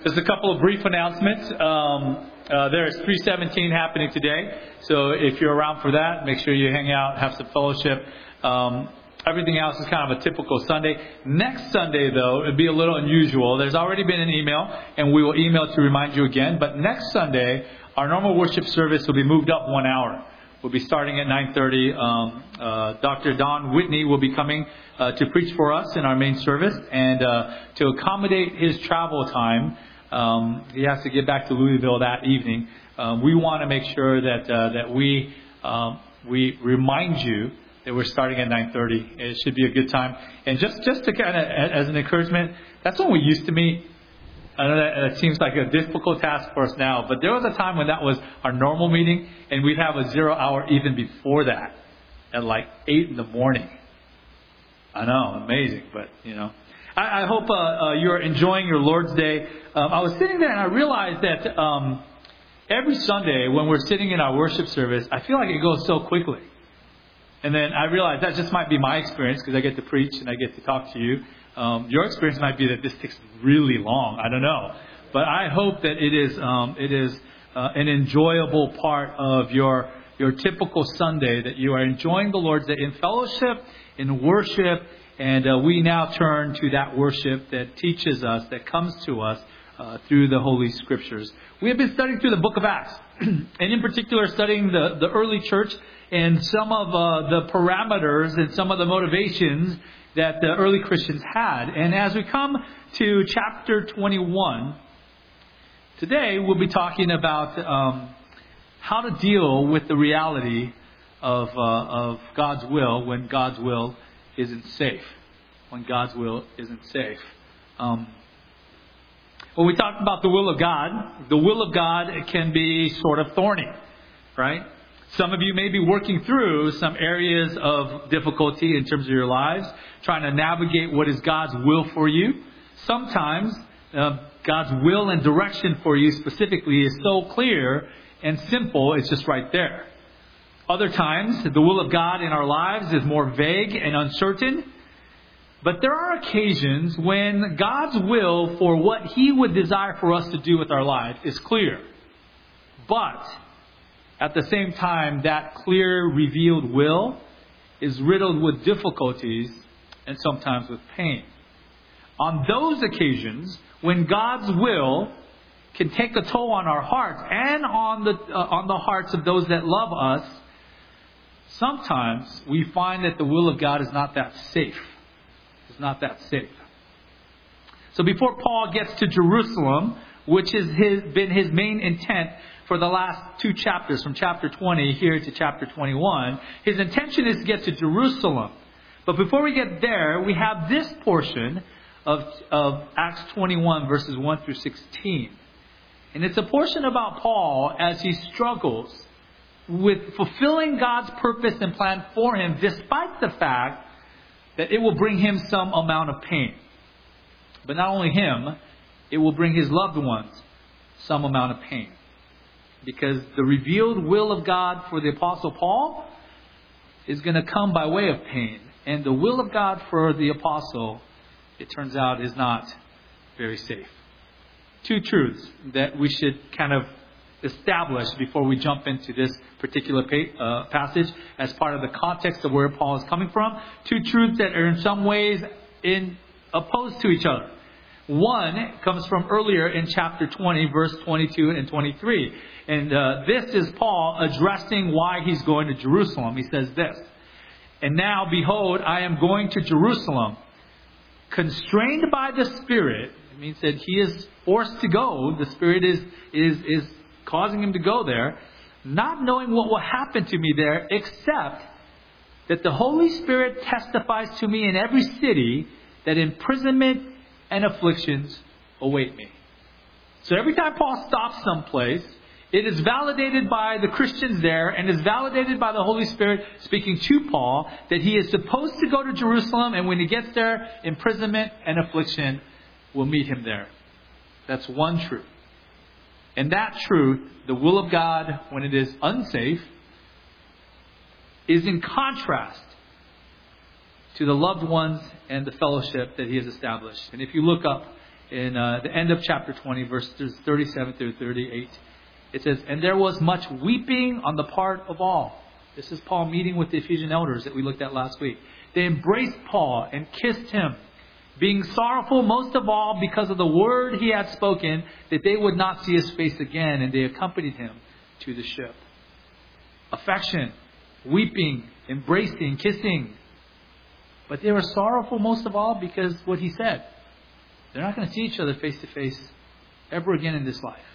Just a couple of brief announcements. There's 317 happening today. So if you're around for that, make sure you hang out, have some fellowship. Everything else is kind of a typical Sunday. Next Sunday, though, it'd be a little unusual. There's already been an email, and we will email to remind you again. But next Sunday, our normal worship service will be moved up 1 hour. We'll be starting at 9:30. Dr. Don Whitney will be coming to preach for us in our main service. And to accommodate his travel time, he has to get back to Louisville that evening. We want to make sure that we remind you that we're starting at 9:30. It should be a good time. And just to kind of, as an encouragement, that's when we used to meet. I know that it seems like a difficult task for us now, but there was a time when that was our normal meeting, and we'd have a 0 hour even before that, at like 8 in the morning. I know, amazing, but I hope you're enjoying your Lord's Day. I was sitting there and I realized that every Sunday when we're sitting in our worship service, I feel like it goes so quickly. And then I realized that just might be my experience because I get to preach and I get to talk to you. Your experience might be that this takes really long. I don't know. But I hope that it is an enjoyable part of your typical Sunday, that you are enjoying the Lord's Day in fellowship, in worship. And we now turn to that worship that teaches us, that comes to us through the Holy Scriptures. We have been studying through the book of Acts, and in particular studying the early church and some of the parameters and some of the motivations that the early Christians had. And as we come to chapter 21, today we'll be talking about how to deal with the reality of God's will when God's will isn't safe. When God's will isn't safe. When we talk about the will of God can be sort of thorny, right? Some of you may be working through some areas of difficulty in terms of your lives, trying to navigate what is God's will for you. Sometimes God's will and direction for you specifically is so clear and simple, it's just right there. Other times, the will of God in our lives is more vague and uncertain. But there are occasions when God's will for what He would desire for us to do with our life is clear. But at the same time, that clear, revealed will is riddled with difficulties and sometimes with pain. On those occasions, when God's will can take a toll on our hearts and on the hearts of those that love us, sometimes we find that the will of God is not that safe. It's not that safe. So before Paul gets to Jerusalem, which has been his main intent for the last 2 chapters, from chapter 20 here to chapter 21, his intention is to get to Jerusalem. But before we get there, we have this portion of Acts 21, verses 1 through 16. And it's a portion about Paul as he struggles with fulfilling God's purpose and plan for him, despite the fact that it will bring him some amount of pain. But not only him, it will bring his loved ones some amount of pain. Because the revealed will of God for the Apostle Paul is going to come by way of pain. And the will of God for the Apostle, it turns out, is not very safe. 2 truths that we should kind of establish before we jump into this particular passage as part of the context of where Paul is coming from. 2 truths that are in some ways opposed to each other. One comes from earlier in chapter 20, verse 22 and 23. And this is Paul addressing why he's going to Jerusalem. He says this: "And now, behold, I am going to Jerusalem, constrained by the Spirit." It means that he is forced to go. The Spirit is causing him to go there, not knowing what will happen to me there, except that the Holy Spirit testifies to me in every city that imprisonment and afflictions await me. So every time Paul stops someplace, it is validated by the Christians there and is validated by the Holy Spirit speaking to Paul that he is supposed to go to Jerusalem, and when he gets there, imprisonment and affliction will meet him there. That's one truth. And that truth, the will of God when it is unsafe, is in contrast to the loved ones and the fellowship that he has established. And if you look up in the end of chapter 20, verses 37 through 38. It says, "And there was much weeping on the part of all." This is Paul meeting with the Ephesian elders that we looked at last week. "They embraced Paul and kissed him, being sorrowful most of all because of the word he had spoken, that they would not see his face again, and they accompanied him to the ship." Affection, weeping, embracing, kissing. But they were sorrowful most of all because what he said. They're not going to see each other face to face ever again in this life.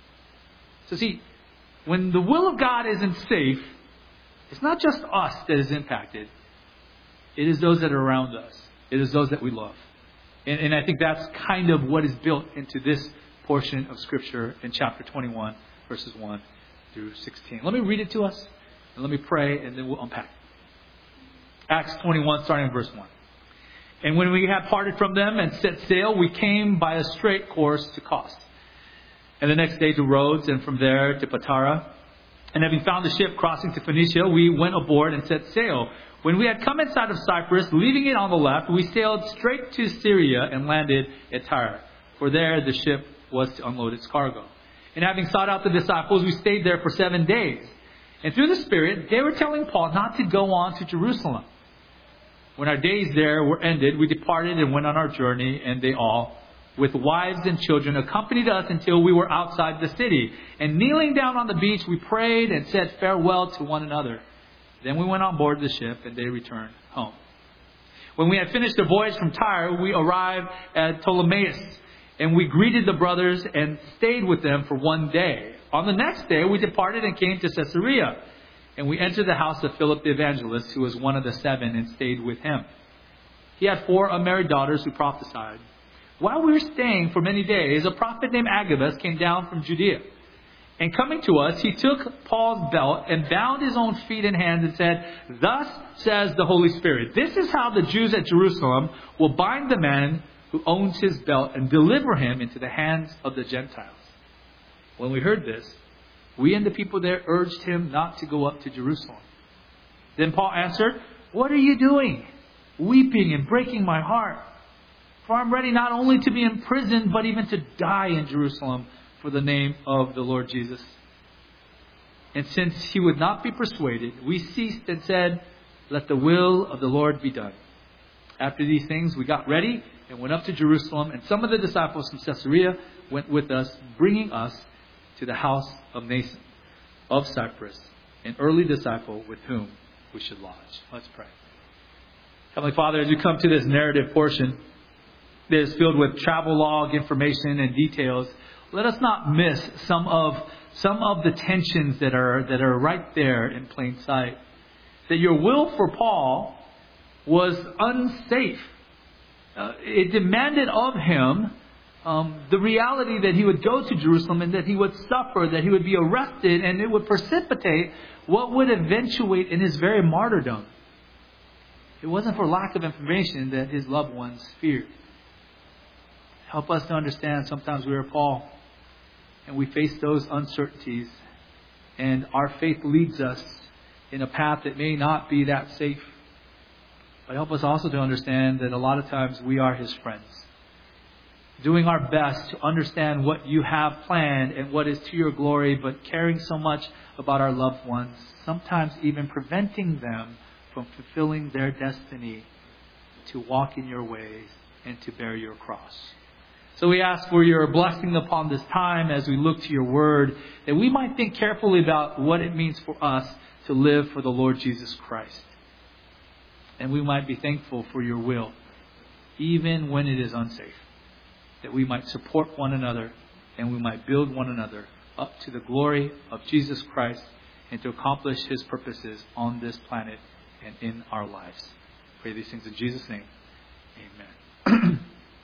So see, when the will of God isn't safe, it's not just us that is impacted. It is those that are around us. It is those that we love. And I think that's kind of what is built into this portion of Scripture in chapter 21, verses 1 through 16. Let me read it to us, and let me pray, and then we'll unpack it. Acts 21, starting in verse 1. "And when we had parted from them and set sail, we came by a straight course to Kos. And the next day to Rhodes, and from there to Patara. And having found the ship crossing to Phoenicia, we went aboard and set sail. When we had come inside of Cyprus, leaving it on the left, we sailed straight to Syria and landed at Tyre. For there the ship was to unload its cargo. And having sought out the disciples, we stayed there for 7 days. And through the Spirit, they were telling Paul not to go on to Jerusalem. When our days there were ended, we departed and went on our journey, and they all, with wives and children, accompanied us until we were outside the city. And kneeling down on the beach, we prayed and said farewell to one another. Then we went on board the ship, and they returned home. When we had finished the voyage from Tyre, we arrived at Ptolemais, and we greeted the brothers and stayed with them for 1 day. On the next day, we departed and came to Caesarea, and we entered the house of Philip the evangelist, who was one of the 7, and stayed with him. He had 4 unmarried daughters who prophesied. While we were staying for many days, a prophet named Agabus came down from Judea. And coming to us, he took Paul's belt and bound his own feet and hands and said, "Thus says the Holy Spirit, this is how the Jews at Jerusalem will bind the man who owns his belt and deliver him into the hands of the Gentiles." When we heard this, we and the people there urged him not to go up to Jerusalem. Then Paul answered, "What are you doing, weeping and breaking my heart? For I'm ready not only to be imprisoned, but even to die in Jerusalem for the name of the Lord Jesus." And since he would not be persuaded, we ceased and said, "Let the will of the Lord be done." After these things, we got ready and went up to Jerusalem, and some of the disciples from Caesarea went with us, bringing us to the house of Mnason of Cyprus, an early disciple with whom we should lodge. Let's pray. Heavenly Father, as we come to this narrative portion that is filled with travel log information and details, let us not miss some of the tensions that are right there in plain sight. That your will for Paul was unsafe. It demanded of him the reality that he would go to Jerusalem and that he would suffer, that he would be arrested, and it would precipitate what would eventuate in his very martyrdom. It wasn't for lack of information that his loved ones feared. Help us to understand sometimes we are Paul and we face those uncertainties, and our faith leads us in a path that may not be that safe. But help us also to understand that a lot of times we are his friends, doing our best to understand what you have planned and what is to your glory, but caring so much about our loved ones, sometimes even preventing them from fulfilling their destiny to walk in your ways and to bear your cross. So we ask for your blessing upon this time as we look to your word, that we might think carefully about what it means for us to live for the Lord Jesus Christ. And we might be thankful for your will, even when it is unsafe. That we might support one another and we might build one another up to the glory of Jesus Christ and to accomplish his purposes on this planet and in our lives. Pray these things in Jesus' name. Amen.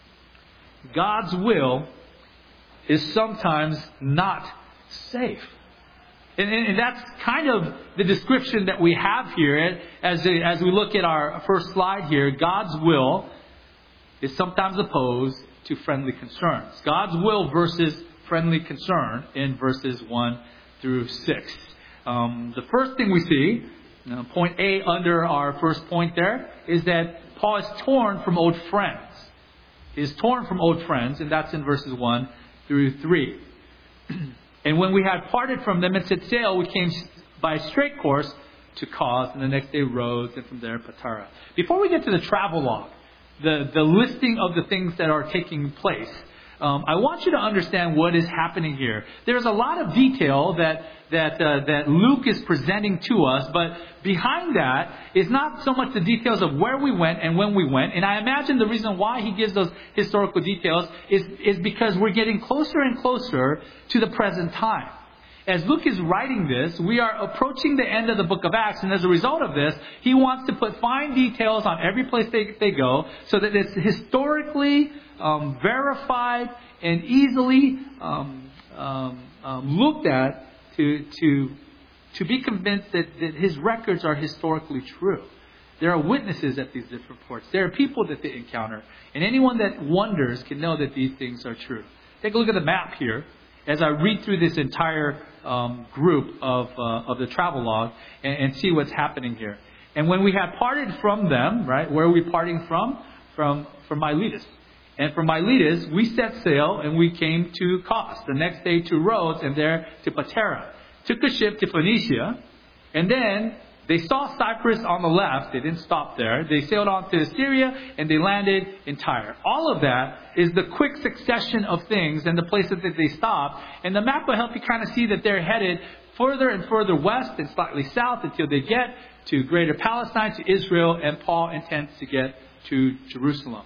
God's will is sometimes not safe. And that's kind of the description that we have here as we look at our first slide here. God's will is sometimes opposed to friendly concerns. God's will versus friendly concern in verses 1 through 6. The first thing we see, point A under our first point there, is that Paul is torn from old friends. is torn from old friends, and that's in verses 1 through 3. And when we had parted from them and set sail, we came by a straight course to Kos, and the next day Rhodes, and from there Patara. Before we get to the travel log, the listing of the things that are taking place, I want you to understand what is happening here. There's a lot of detail that Luke is presenting to us, but behind that is not so much the details of where we went and when we went. And I imagine the reason why he gives those historical details is because we're getting closer and closer to the present time. As Luke is writing this, we are approaching the end of the book of Acts, and as a result of this, he wants to put fine details on every place they go so that it's historically verified and easily looked at to be convinced that his records are historically true. There are witnesses at these different ports. There are people that they encounter. And anyone that wonders can know that these things are true. Take a look at the map here as I read through this entire group of the travel log and see what's happening here. And when we had parted from them, right, where are we parting from? From Miletus. And from Miletus, we set sail and we came to Kos. The next day to Rhodes, and there to Patara. Took a ship to Phoenicia, and then they saw Cyprus on the left. They didn't stop there. They sailed on to Syria, and they landed in Tyre. All of that is the quick succession of things and the places that they stopped. And the map will help you kind of see that they're headed further and further west and slightly south until they get to Greater Palestine, to Israel, and Paul intends to get to Jerusalem.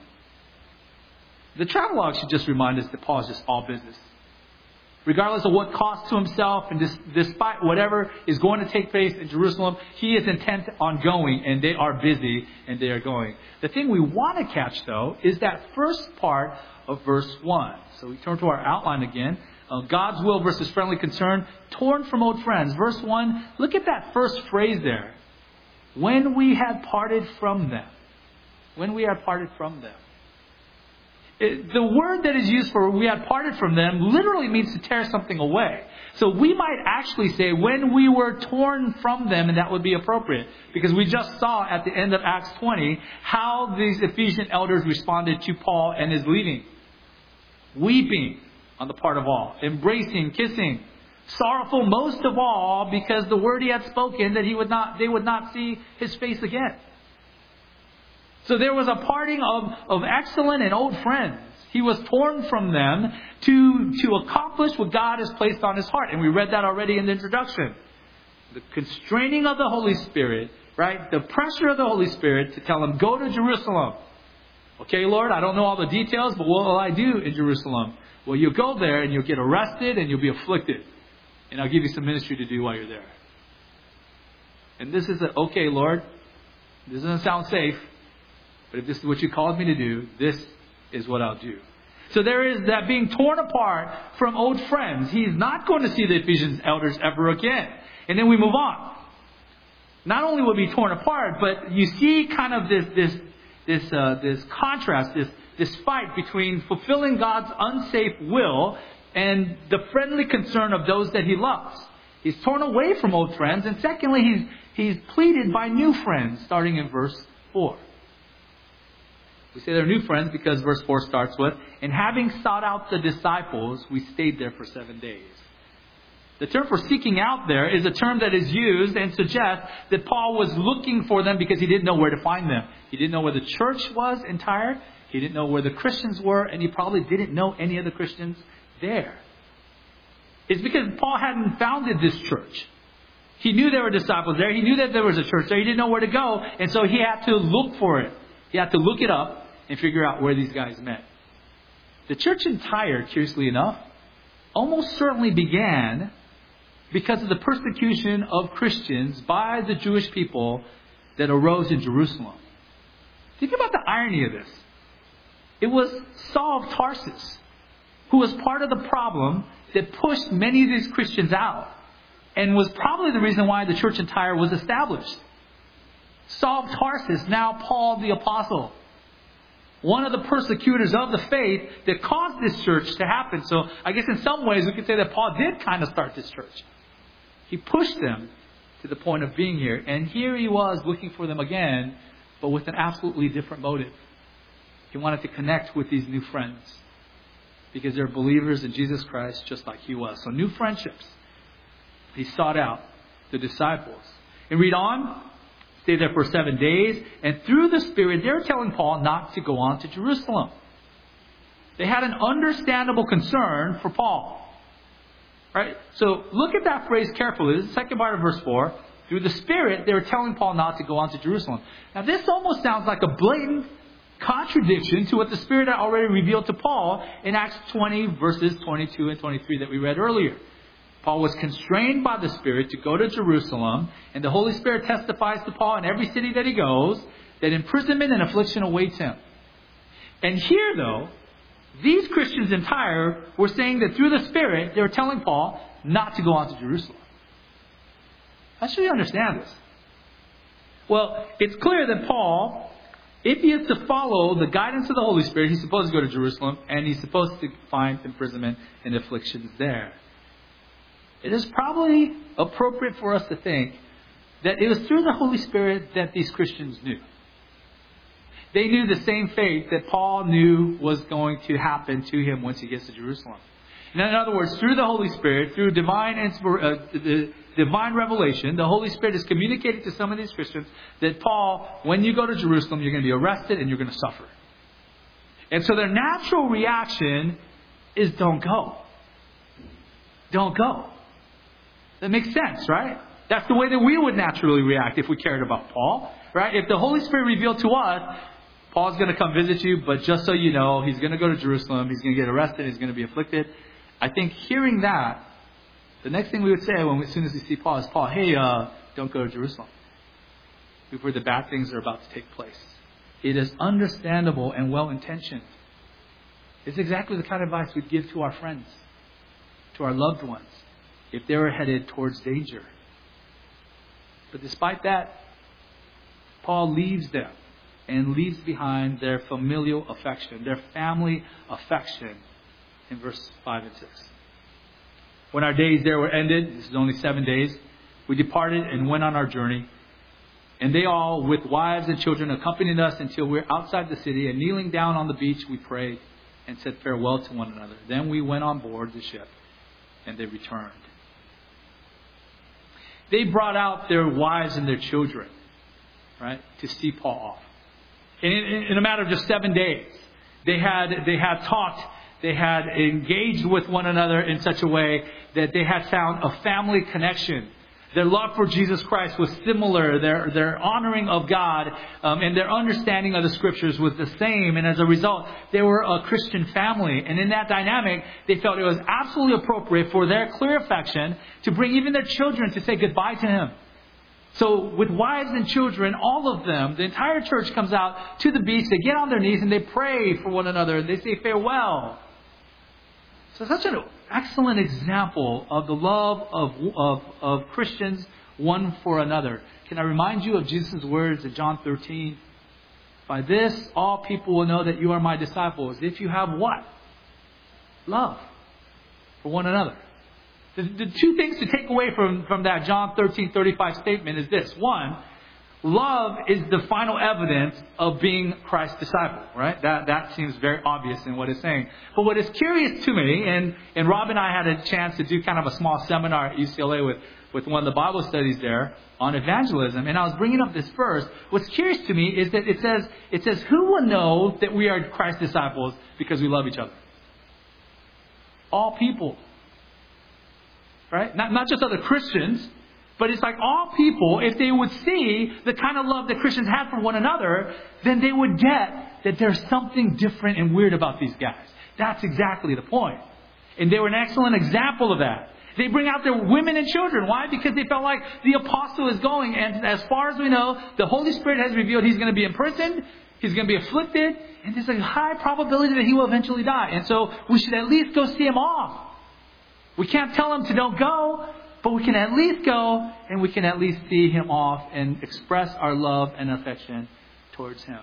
The travelogue should just remind us that Paul is just all business. Regardless of what costs to himself, and despite whatever is going to take place in Jerusalem, he is intent on going, and they are busy, and they are going. The thing we want to catch, though, is that first part of verse 1. So we turn to our outline again. God's will versus friendly concern, torn from old friends. Verse 1, look at that first phrase there. When we had parted from them. When we had parted from them. The word that is used for we had parted from them literally means to tear something away. So we might actually say when we were torn from them, and that would be appropriate. Because we just saw at the end of Acts 20 how these Ephesian elders responded to Paul and his leaving. Weeping on the part of all. Embracing, kissing. Sorrowful most of all because the word he had spoken that they would not see his face again. So there was a parting of excellent and old friends. He was torn from them to accomplish what God has placed on his heart. And we read that already in the introduction. The constraining of the Holy Spirit, right? The pressure of the Holy Spirit to tell him, go to Jerusalem. Okay, Lord, I don't know all the details, but what will I do in Jerusalem? Well, you'll go there and you'll get arrested and you'll be afflicted. And I'll give you some ministry to do while you're there. And this is okay, Lord, this doesn't sound safe. But if this is what you called me to do, this is what I'll do. So there is that being torn apart from old friends. He's not going to see the Ephesians elders ever again. And then we move on. Not only will he be torn apart, but you see kind of this contrast, this fight between fulfilling God's unsafe will and the friendly concern of those that he loves. He's torn away from old friends, and secondly, he's pleaded by new friends, starting in verse 4. We say they're new friends because verse 4 starts with, and having sought out the disciples, we stayed there for 7 days. The term for seeking out there is a term that is used and suggests that Paul was looking for them because he didn't know where to find them. He didn't know where the church was in Tyre. He didn't know where the Christians were, and he probably didn't know any of the Christians there. It's because Paul hadn't founded this church. He knew there were disciples there. He knew that there was a church there. He didn't know where to go, and so he had to look for it. He had to look it up and figure out where these guys met. The church in Tyre, curiously enough, almost certainly began because of the persecution of Christians by the Jewish people that arose in Jerusalem. Think about the irony of this. It was Saul of Tarsus who was part of the problem that pushed many of these Christians out and was probably the reason why the church in Tyre was established. Saul of Tarsus, now Paul the Apostle. One of the persecutors of the faith that caused this church to happen. So I guess in some ways we could say that Paul did kind of start this church. He pushed them to the point of being here. And here he was looking for them again, but with an absolutely different motive. He wanted to connect with these new friends because they're believers in Jesus Christ just like he was. So new friendships. He sought out the disciples. And read on. Stay there for 7 days. And through the Spirit, they're telling Paul not to go on to Jerusalem. They had an understandable concern for Paul. Right? So look at that phrase carefully. This is the second part of verse 4. Through the Spirit, they were telling Paul not to go on to Jerusalem. Now this almost sounds like a blatant contradiction to what the Spirit had already revealed to Paul in Acts 20 verses 22 and 23 that we read earlier. Paul was constrained by the Spirit to go to Jerusalem, and the Holy Spirit testifies to Paul in every city that he goes that imprisonment and affliction awaits him. And here, though, these Christians in Tyre were saying that through the Spirit, they were telling Paul not to go on to Jerusalem. How should we understand this? Well, it's clear that Paul, if he is to follow the guidance of the Holy Spirit, he's supposed to go to Jerusalem, and he's supposed to find imprisonment and afflictions there. It is probably appropriate for us to think that it was through the Holy Spirit that these Christians knew. They knew the same fate that Paul knew was going to happen to him once he gets to Jerusalem. In other words, through the Holy Spirit, through divine revelation, the Holy Spirit is communicating to some of these Christians that Paul, when you go to Jerusalem, you're going to be arrested and you're going to suffer. And so their natural reaction is don't go. Don't go. That makes sense, right? That's the way that we would naturally react if we cared about Paul, right? If the Holy Spirit revealed to us, Paul's going to come visit you, but just so you know, he's going to go to Jerusalem, he's going to get arrested, he's going to be afflicted. I think hearing that, the next thing we would say as soon as we see Paul is, Paul, hey, don't go to Jerusalem. Before the bad things are about to take place. It is understandable and well-intentioned. It's exactly the kind of advice we'd give to our friends, to our loved ones, if they were headed towards danger. But despite that, Paul leaves them and leaves behind their familial affection, their family affection in verse 5 and 6. When our days there were ended, this is only 7 days, we departed and went on our journey. And they all, with wives and children, accompanied us until we were outside the city. And kneeling down on the beach, we prayed and said farewell to one another. Then we went on board the ship and they returned. They brought out their wives and their children, right, to see Paul off. In a matter of just 7 days, they had talked, they had engaged with one another in such a way that they had found a family connection. Their love for Jesus Christ was similar. Their honoring of God and their understanding of the Scriptures was the same. And as a result, they were a Christian family. And in that dynamic, they felt it was absolutely appropriate for their clear affection to bring even their children to say goodbye to him. So with wives and children, all of them, the entire church comes out to the beach. They get on their knees and they pray for one another. And they say farewell. So such an excellent example of the love of Christians one for another. Can I remind you of Jesus' words in John 13? By this, all people will know that you are my disciples. If you have what? Love for one another. The two things to take away from that John 13:35 statement is this. One, love is the final evidence of being Christ's disciple, right? That seems very obvious in what it's saying. But what is curious to me, and Rob and I had a chance to do kind of a small seminar at UCLA with one of the Bible studies there on evangelism, and I was bringing up this verse. What's curious to me is that it says, who will know that we are Christ's disciples because we love each other? All people. Right? Not just other Christians, but it's like all people, if they would see the kind of love that Christians have for one another, then they would get that there's something different and weird about these guys. That's exactly the point. And they were an excellent example of that. They bring out their women and children. Why? Because they felt like the apostle is going, and as far as we know, the Holy Spirit has revealed he's going to be imprisoned, he's going to be afflicted, and there's a high probability that he will eventually die. And so we should at least go see him off. We can't tell him to don't go, but we can at least go and we can at least see him off and express our love and affection towards him.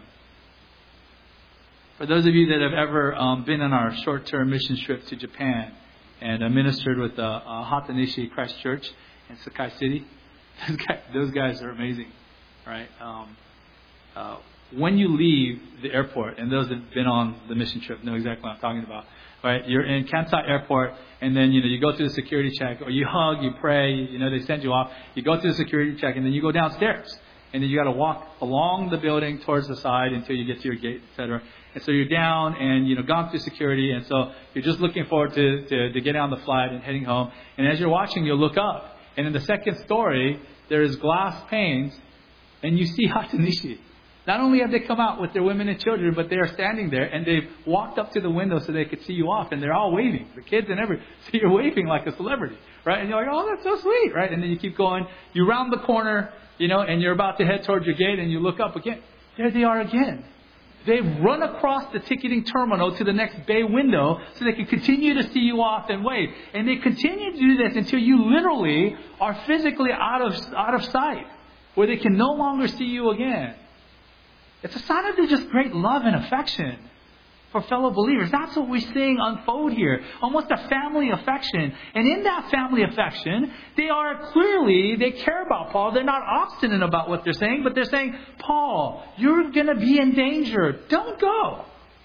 For those of you that have ever been on our short-term mission trip to Japan and ministered with Hatanishi Christ Church in Sakai City, those guys are amazing, right? when you leave the airport, and those that have been on the mission trip know exactly what I'm talking about, right? You're in Kansai Airport, and then, you go through the security check, or you hug, you pray, they send you off. You go through the security check, and then you go downstairs. And then you got to walk along the building towards the side until you get to your gate, etc. And so you're down and, gone through security. And so you're just looking forward to getting on the flight and heading home. And as you're watching, you'll look up. And in the second story, there is glass panes. And you see Hatanishi. Not only have they come out with their women and children, but they are standing there. And they've walked up to the window so they could see you off. And they're all waving. The kids and everything. So you're waving like a celebrity. Right? And you're like, oh, that's so sweet. Right? And then you keep going. You round the corner. And you're about to head towards your gate, and you look up again. There they are again. They've run across the ticketing terminal to the next bay window so they can continue to see you off and wave. And they continue to do this until you literally are physically out of sight, where they can no longer see you again. It's a sign of their just great love and affection for fellow believers. That's what we're seeing unfold here. Almost a family affection. And in that family affection, they care about Paul. They're not obstinate about what they're saying, but they're saying, Paul, you're going to be in danger. Don't go.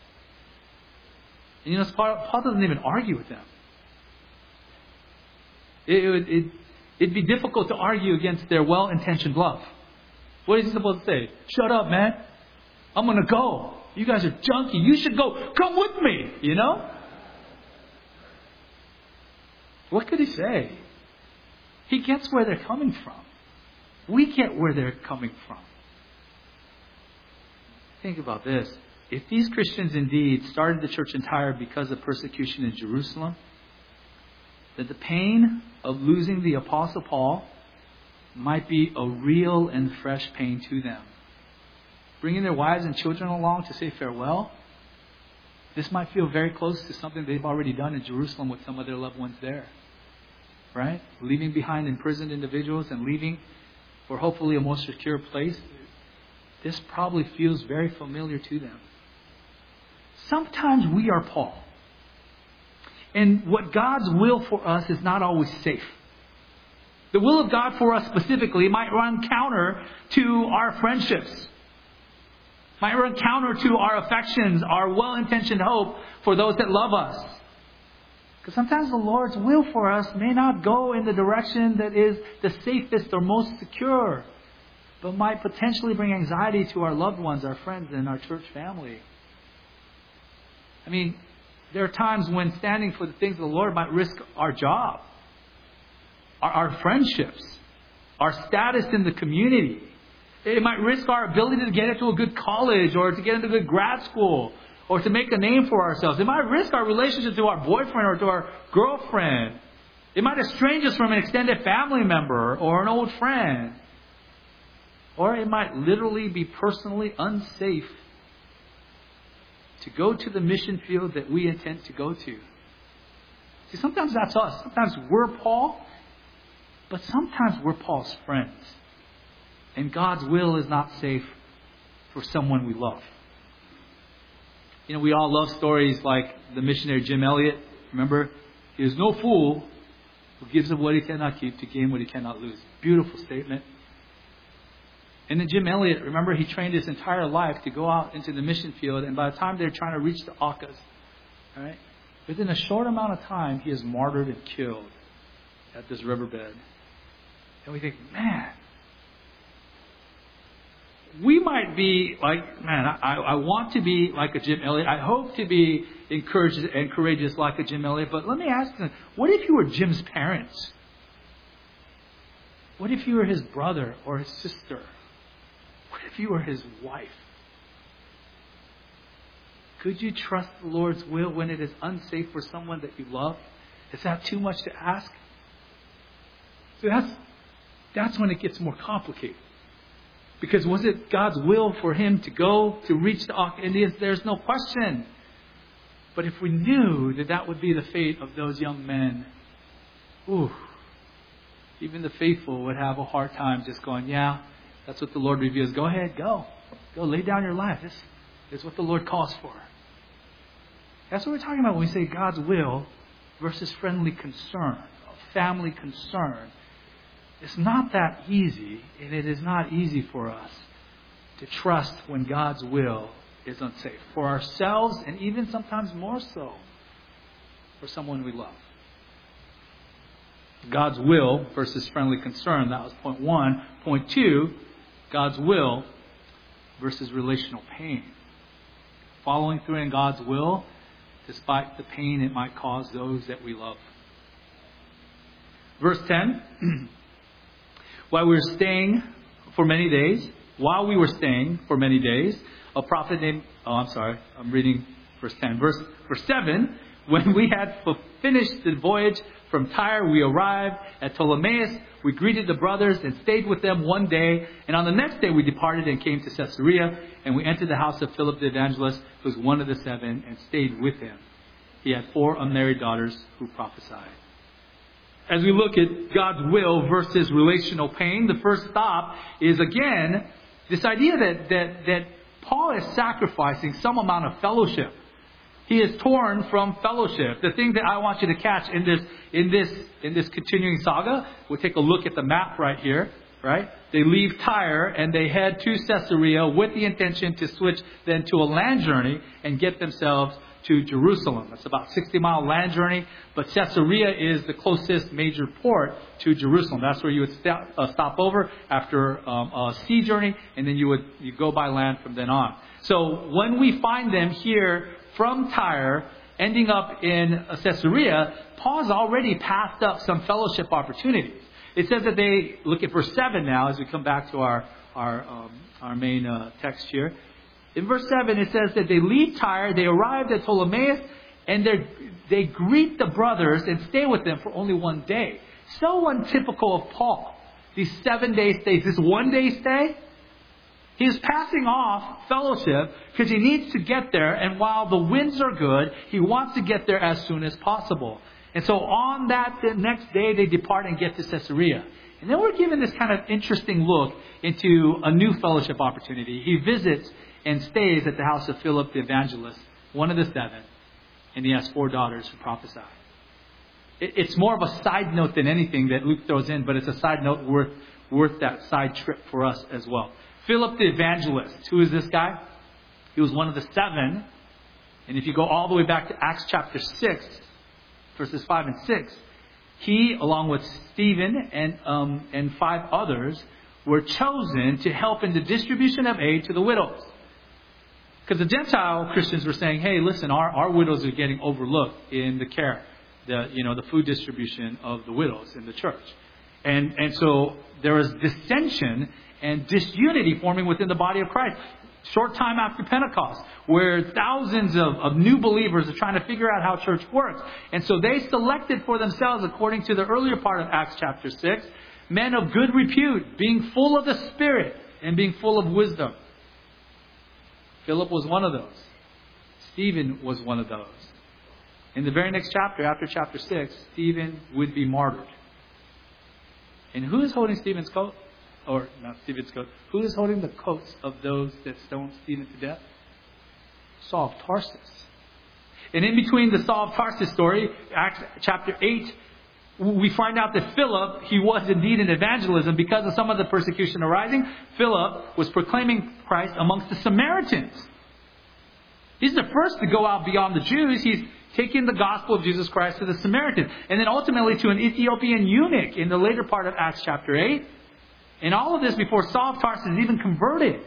And Paul doesn't even argue with them. It'd be difficult to argue against their well-intentioned love. What is he supposed to say? Shut up, man. I'm going to go. You guys are junky. You should go. Come with me. What could he say? He gets where they're coming from. We get where they're coming from. Think about this. If these Christians indeed started the church entire because of persecution in Jerusalem, then the pain of losing the Apostle Paul might be a real and fresh pain to them. Bringing their wives and children along to say farewell, this might feel very close to something they've already done in Jerusalem with some of their loved ones there. Right? Leaving behind imprisoned individuals and leaving for hopefully a more secure place. This probably feels very familiar to them. Sometimes we are Paul. And what God's will for us is not always safe. The will of God for us specifically might run counter to our friendships. Might run counter to our affections, our well-intentioned hope for those that love us. Because sometimes the Lord's will for us may not go in the direction that is the safest or most secure, but might potentially bring anxiety to our loved ones, our friends, and our church family. I mean, there are times when standing for the things of the Lord might risk our job, our friendships, our status in the community. It might risk our ability to get into a good college or to get into a good grad school or to make a name for ourselves. It might risk our relationship to our boyfriend or to our girlfriend. It might estrange us from an extended family member or an old friend. Or it might literally be personally unsafe to go to the mission field that we intend to go to. See, sometimes that's us. Sometimes we're Paul, but sometimes we're Paul's friends. And God's will is not safe for someone we love. We all love stories like the missionary Jim Elliot. Remember, he is no fool who gives up what he cannot keep to gain what he cannot lose. Beautiful statement. And then Jim Elliot, remember, he trained his entire life to go out into the mission field. And by the time they're trying to reach the Aucas, right, within a short amount of time, he is martyred and killed at this riverbed. And we think, man, we might be like, man, I want to be like a Jim Elliot. I hope to be encouraged and courageous like a Jim Elliot. But let me ask you, what if you were Jim's parents? What if you were his brother or his sister? What if you were his wife? Could you trust the Lord's will when it is unsafe for someone that you love? Is that too much to ask? So that's when it gets more complicated. Because was it God's will for him to go to reach the Auca Indians? There's no question. But if we knew that that would be the fate of those young men, even the faithful would have a hard time just going, yeah, that's what the Lord reveals. Go ahead, go. Go lay down your life. This is what the Lord calls for. That's what we're talking about when we say God's will versus friendly concern, family concern. It's not that easy, and it is not easy for us. to trust when God's will is unsafe. For ourselves, and even sometimes more so for someone we love. God's will versus friendly concern. That was point 1. Point 2, God's will versus relational pain. Following through in God's will, despite the pain it might cause those that we love. Verse 10. While we were staying for many days, a prophet named... I'm reading verse 10. Verse 7. When we had finished the voyage from Tyre, we arrived at Ptolemais. We greeted the brothers and stayed with them one day. And on the next day we departed and came to Caesarea. And we entered the house of Philip the evangelist, who was one of the 7, and stayed with him. He had 4 unmarried daughters who prophesied. As we look at God's will versus relational pain, the first stop is, again, this idea that Paul is sacrificing some amount of fellowship. He is torn from fellowship. The thing that I want you to catch in this continuing saga, we'll take a look at the map right here, right? They leave Tyre and they head to Caesarea with the intention to switch then to a land journey and get themselves to Jerusalem. It's about a 60-mile land journey, but Caesarea is the closest major port to Jerusalem. That's where you would stop over after a sea journey, and then you go by land from then on. So when we find them here from Tyre, ending up in Caesarea, Paul's already passed up some fellowship opportunities. It says that they, look at verse 7 now as we come back to our main text here. In verse 7 it says that they leave Tyre, they arrived at Ptolemais, and they greet the brothers and stay with them for only one day. So untypical of Paul. These 7-day stays, this one-day stay. He's passing off fellowship because he needs to get there, and while the winds are good, he wants to get there as soon as possible. And so on the next day, they depart and get to Caesarea. And then we're given this kind of interesting look into a new fellowship opportunity. He visits and stays at the house of Philip the evangelist, one of the 7, and he has 4 daughters who prophesy. It's more of a side note than anything that Luke throws in, but it's a side note worth that side trip for us as well. Philip the evangelist, who is this guy? He was one of the 7, and if you go all the way back to Acts chapter 6, verses 5 and 6, he, along with Stephen and 5 others, were chosen to help in the distribution of aid to the widows. Because the Gentile Christians were saying, hey, listen, our widows are getting overlooked in the care, the food distribution of the widows in the church. And so there was dissension and disunity forming within the body of Christ. Short time after Pentecost, where thousands of new believers are trying to figure out how church works. And so they selected for themselves, according to the earlier part of Acts chapter 6, men of good repute, being full of the Spirit and being full of wisdom. Philip was one of those. Stephen was one of those. In the very next chapter, after chapter 6, Stephen would be martyred. And who is holding Stephen's coat? Or not Stephen's coat. Who is holding the coats of those that stoned Stephen to death? Saul of Tarsus. And in between the Saul of Tarsus story, Acts chapter 8, we find out that Philip, he was indeed in evangelism because of some of the persecution arising. Philip was proclaiming Christ amongst the Samaritans. He's the first to go out beyond the Jews. He's taking the gospel of Jesus Christ to the Samaritans. And then ultimately to an Ethiopian eunuch in the later part of Acts chapter 8. And all of this before Saul of Tarsus is even converted.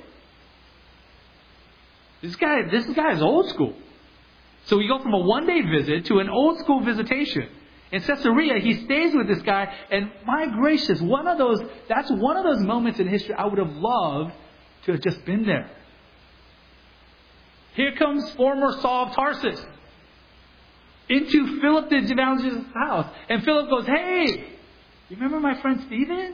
This guy is old school. So we go from a one-day visit to an old school visitation. In Caesarea, he stays with this guy, and my gracious, that's one of those moments in history I would have loved to have just been there. Here comes former Saul of Tarsus into Philip the evangelist's house. And Philip goes, hey, you remember my friend Stephen?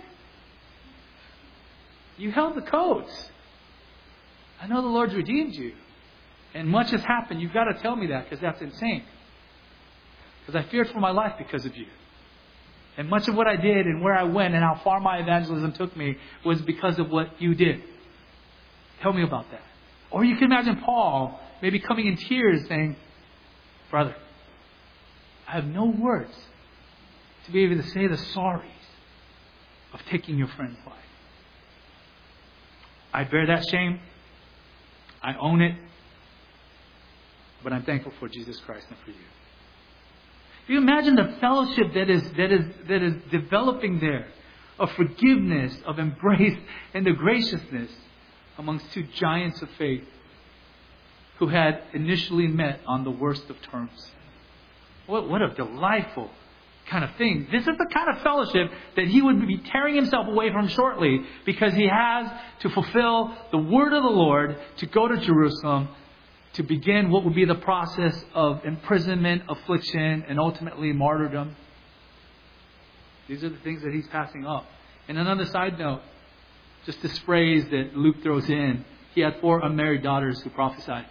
You held the coats. I know the Lord's redeemed you. And much has happened. You've got to tell me that because that's insane. Because I feared for my life because of you. And much of what I did and where I went and how far my evangelism took me was because of what you did. Tell me about that. Or you can imagine Paul maybe coming in tears saying, brother, I have no words to be able to say the sorries of taking your friend's life. I bear that shame. I own it. But I'm thankful for Jesus Christ and for you. Can you imagine the fellowship that is developing there, of forgiveness, of embrace, and the graciousness amongst two giants of faith who had initially met on the worst of terms? What a delightful kind of thing. This is the kind of fellowship that he would be tearing himself away from shortly, because he has to fulfill the word of the Lord, to go to Jerusalem, to begin what would be the process of imprisonment, affliction, and ultimately martyrdom. These are the things that he's passing up. And another side note, just this phrase that Luke throws in, he had 4 unmarried daughters who prophesied.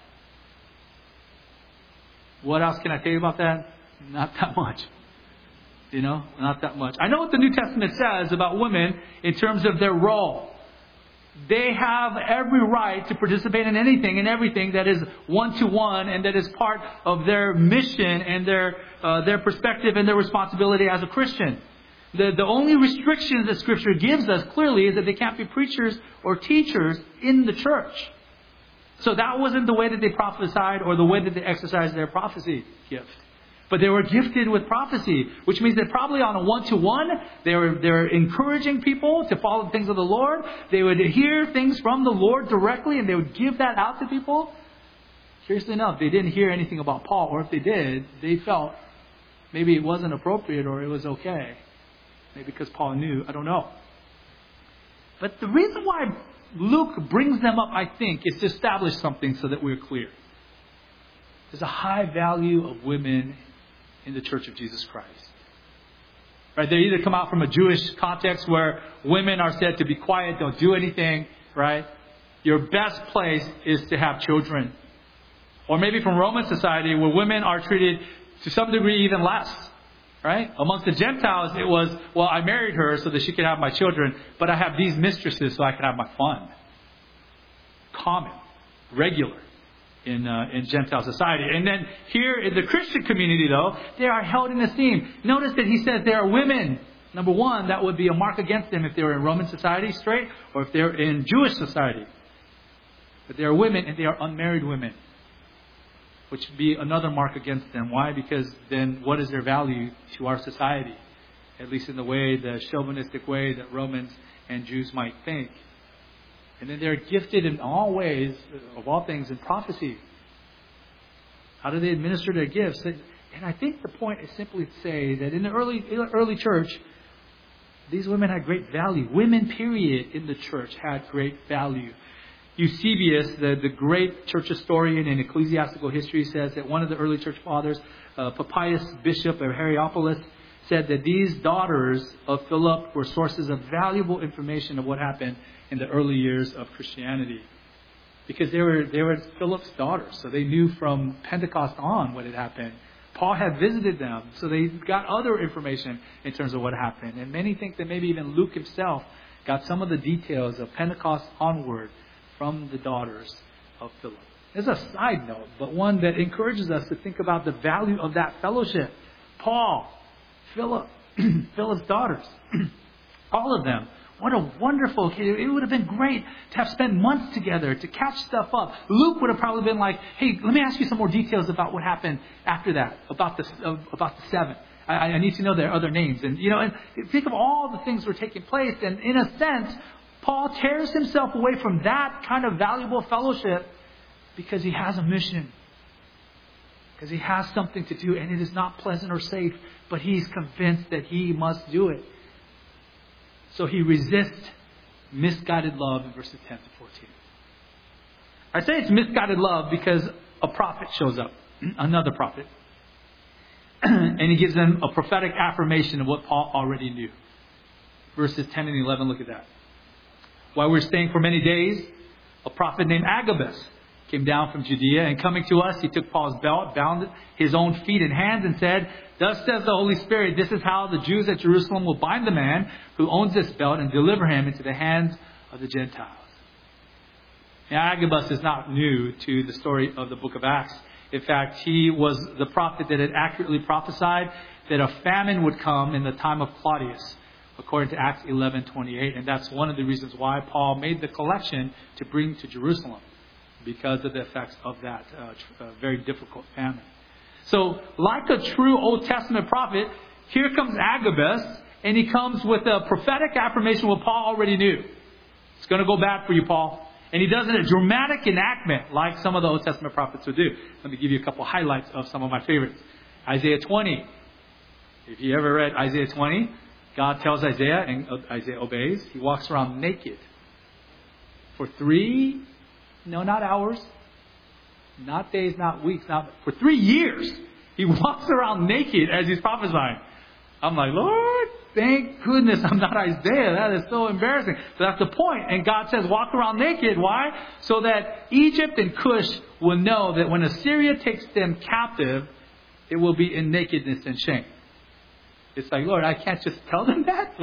What else can I tell you about that? Not that much. Not that much. I know what the New Testament says about women in terms of their role. They have every right to participate in anything and everything that is one-to-one and that is part of their mission and their perspective and their responsibility as a Christian. The only restrictions that Scripture gives us clearly is that they can't be preachers or teachers in the church. So that wasn't the way that they prophesied or the way that they exercised their prophecy gift. But they were gifted with prophecy, which means that probably on a one-to-one, they're encouraging people to follow the things of the Lord. They would hear things from the Lord directly, and they would give that out to people. Curiously enough, they didn't hear anything about Paul, or if they did, they felt maybe it wasn't appropriate or it was okay. Maybe because Paul knew. I don't know. But the reason why Luke brings them up, I think, is to establish something so that we're clear. There's a high value of women in the Church of Jesus Christ. Right? They either come out from a Jewish context where women are said to be quiet, don't do anything, right? Your best place is to have children. Or maybe from Roman society where women are treated to some degree even less. Right? Amongst the Gentiles, it was, well, I married her so that she could have my children, but I have these mistresses so I can have my fun. Common, regular in Gentile society. And then here in the Christian community, though, they are held in esteem. Notice that he says there are women. Number one, that would be a mark against them if they were in Roman society straight, or if they're in Jewish society. But they are women, and they are unmarried women, which would be another mark against them. Why? Because then what is their value to our society? At least in the chauvinistic way that Romans and Jews might think. And then they're gifted in all ways, of all things, in prophecy. How do they administer their gifts? And I think the point is simply to say that in the early church, these women had great value. Women, period, in the church had great value. Eusebius, the great church historian in ecclesiastical history, says that one of the early church fathers, Papias, bishop of Hierapolis, said that these daughters of Philip were sources of valuable information of what happened in the early years of Christianity. Because they were Philip's daughters, so they knew from Pentecost on what had happened. Paul had visited them, so they got other information in terms of what happened. And many think that maybe even Luke himself got some of the details of Pentecost onward from the daughters of Philip. There's a side note, but one that encourages us to think about the value of that fellowship. Paul, Philip, Philip's daughters, all of them. What a wonderful, it would have been great to have spent months together to catch stuff up. Luke would have probably been like, hey, let me ask you some more details about what happened after that, about the 7. I need to know their other names. And think of all the things that were taking place. And in a sense, Paul tears himself away from that kind of valuable fellowship because he has a mission. Because he has something to do, and it is not pleasant or safe, but he's convinced that he must do it. So he resists misguided love in verses 10 to 14. I say it's misguided love because a prophet shows up, another prophet. And he gives them a prophetic affirmation of what Paul already knew. Verses 10 and 11, look at that. While we were staying for many days, a prophet named Agabus came down from Judea, and coming to us, he took Paul's belt, bound his own feet and hands, and said, "Thus says the Holy Spirit, this is how the Jews at Jerusalem will bind the man who owns this belt and deliver him into the hands of the Gentiles." Now, Agabus is not new to the story of the book of Acts. In fact, he was the prophet that had accurately prophesied that a famine would come in the time of Claudius, according to Acts 11:28. And that's one of the reasons why Paul made the collection to bring to Jerusalem, because of the effects of that very difficult famine. So, like a true Old Testament prophet, here comes Agabus, and he comes with a prophetic affirmation what Paul already knew. It's going to go bad for you, Paul. And he does it in a dramatic enactment, like some of the Old Testament prophets would do. Let me give you a couple highlights of some of my favorites. Isaiah 20. If you ever read Isaiah 20, God tells Isaiah, and Isaiah obeys. He walks around naked for not hours, not days, not weeks, for 3 years. He walks around naked as he's prophesying. I'm like, Lord, thank goodness I'm not Isaiah. That is so embarrassing. But that's the point. And God says, walk around naked. Why? So that Egypt and Cush will know that when Assyria takes them captive, it will be in nakedness and shame. It's like, Lord, I can't just tell them that?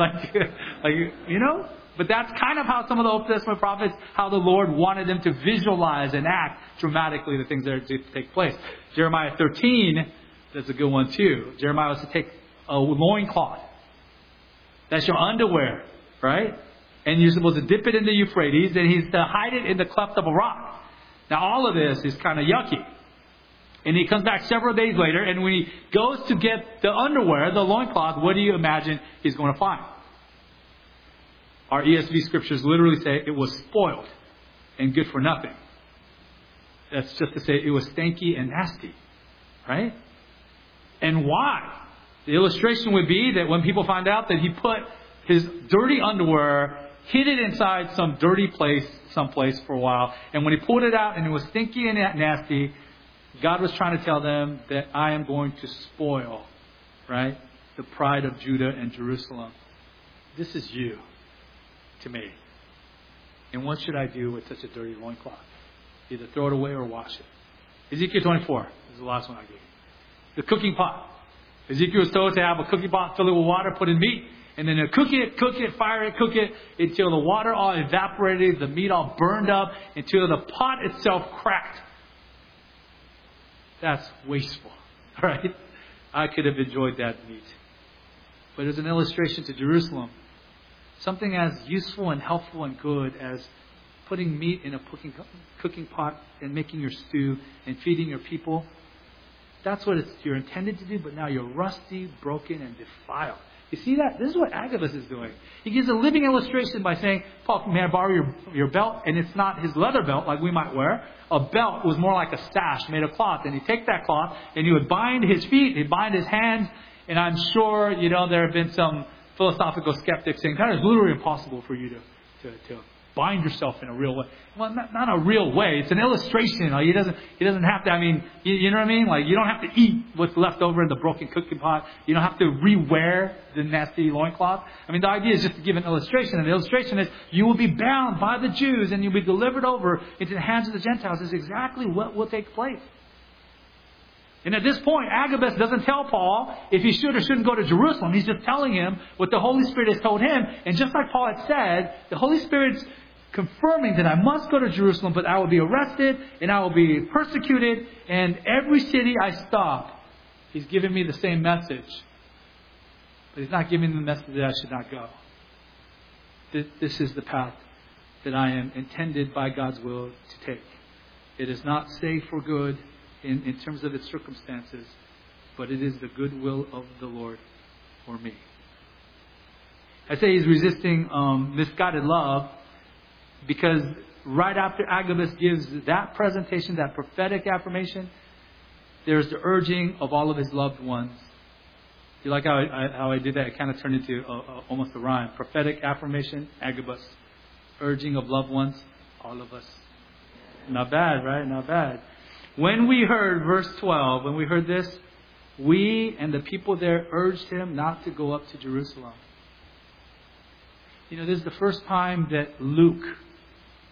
But that's kind of how some of the Old Testament prophets, how the Lord wanted them to visualize and act dramatically the things that are to take place. Jeremiah 13, that's a good one too. Jeremiah was to take a loincloth. That's your underwear, right? And you're supposed to dip it in the Euphrates, and he's to hide it in the cleft of a rock. Now all of this is kind of yucky. And he comes back several days later, and when he goes to get the underwear, the loincloth, what do you imagine he's going to find? Our ESV scriptures literally say it was spoiled and good for nothing. That's just to say it was stanky and nasty, right? And why? The illustration would be that when people find out that he put his dirty underwear, hid it inside some dirty place, someplace for a while, and when he pulled it out and it was stinky and nasty, God was trying to tell them that I am going to spoil, right, the pride of Judah and Jerusalem. This is you to me. And what should I do with such a dirty loincloth? Either throw it away or wash it. Ezekiel 24 is the last one I gave you. The cooking pot. Ezekiel was told to have a cooking pot, fill it with water, put in meat, and then cook it, fire it, cook it until the water all evaporated, the meat all burned up, until the pot itself cracked. That's wasteful, right? I could have enjoyed that meat. But it's an illustration to Jerusalem. Something as useful and helpful and good as putting meat in a cooking pot and making your stew and feeding your people. That's what you're intended to do, but now you're rusty, broken, and defiled. You see that? This is what Agabus is doing. He gives a living illustration by saying, Paul, may I borrow your belt? And it's not his leather belt like we might wear. A belt was more like a sash made of cloth. And he'd take that cloth and he would bind his feet, he'd bind his hands. And I'm sure, there have been some philosophical skeptics saying, that is literally impossible for you to bind yourself in a real way. Well, not a real way. It's an illustration. Like, he doesn't have to, you know what I mean? Like, you don't have to eat what's left over in the broken cooking pot. You don't have to re-wear the nasty loincloth. The idea is just to give an illustration. And the illustration is you will be bound by the Jews and you'll be delivered over into the hands of the Gentiles. This is exactly what will take place. And at this point, Agabus doesn't tell Paul if he should or shouldn't go to Jerusalem. He's just telling him what the Holy Spirit has told him. And just like Paul had said, the Holy Spirit's confirming that I must go to Jerusalem, but I will be arrested and I will be persecuted. And every city I stop, he's giving me the same message. But he's not giving me the message that I should not go. This is the path that I am intended by God's will to take. It is not safe or good in terms of its circumstances, but it is the goodwill of the Lord for me. I say he's resisting misguided love because right after Agabus gives that presentation, that prophetic affirmation, there's the urging of all of his loved ones. You like how I did that? It kind of turned into almost a rhyme. Prophetic affirmation, Agabus. Urging of loved ones, all of us. Not bad, right? Not bad. When we heard, verse 12, when we heard this, we and the people there urged him not to go up to Jerusalem. This is the first time that Luke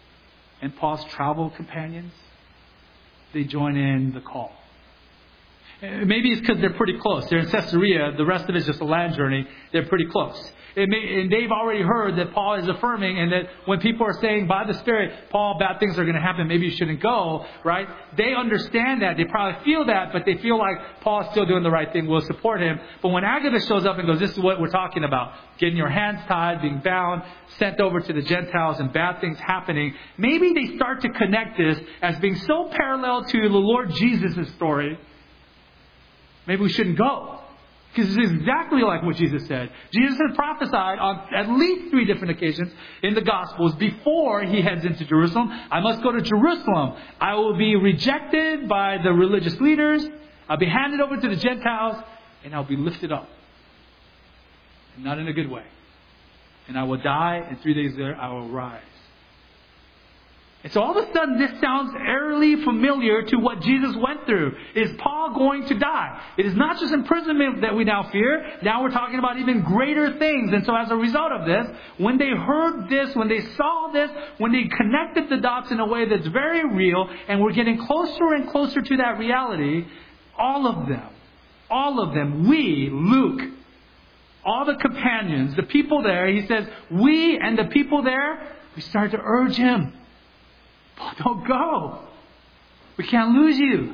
and Paul's travel companions, they join in the call. Maybe it's because they're pretty close. They're in Caesarea. The rest of it is just a land journey. They're pretty close. And they've already heard that Paul is affirming, and that when people are saying by the Spirit, Paul, bad things are going to happen, maybe you shouldn't go, right? They understand that. They probably feel that, but they feel like Paul's still doing the right thing. We'll support him. But when Agabus shows up and goes, this is what we're talking about. Getting your hands tied, being bound, sent over to the Gentiles, and bad things happening. Maybe they start to connect this as being so parallel to the Lord Jesus' story. Maybe we shouldn't go. Because it's exactly like what Jesus said. Jesus had prophesied on at least 3 different occasions in the Gospels before he heads into Jerusalem. I must go to Jerusalem. I will be rejected by the religious leaders. I'll be handed over to the Gentiles. And I'll be lifted up. And not in a good way. And I will die, and 3 days later I will rise. And so all of a sudden this sounds eerily familiar to what Jesus went through. Is Paul going to die? It is not just imprisonment that we now fear. Now we're talking about even greater things. And so as a result of this, when they heard this, when they saw this, when they connected the dots in a way that's very real, and we're getting closer and closer to that reality, all of them, we, Luke, all the companions, the people there, he says, we and the people there, we start to urge him. Paul, don't go. We can't lose you.